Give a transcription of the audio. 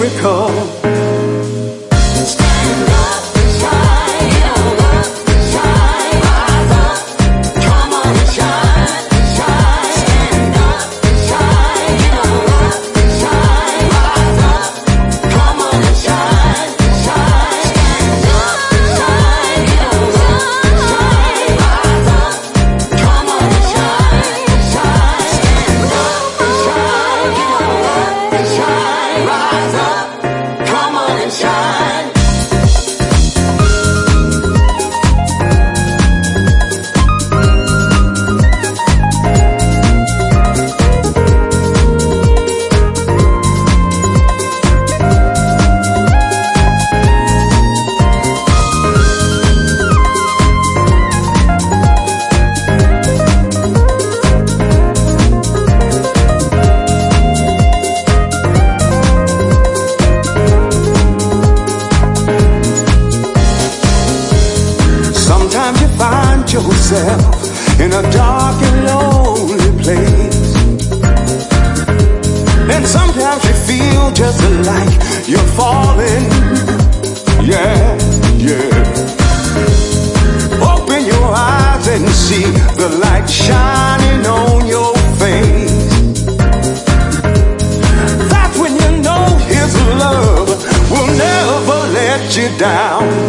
miracle. Stand up and shine, rise up, come on and shine, stand up and shine, rise up, come on and shine, stand up and shine, rise up, come on and shine, stand up and shine, rise up, come on and shine. Sometimes you find yourself in a dark and lonely place, and sometimes you feel just like you're falling. Yeah, yeah. Open your eyes and see the light shining on your face. That's when you know His love will never let you down.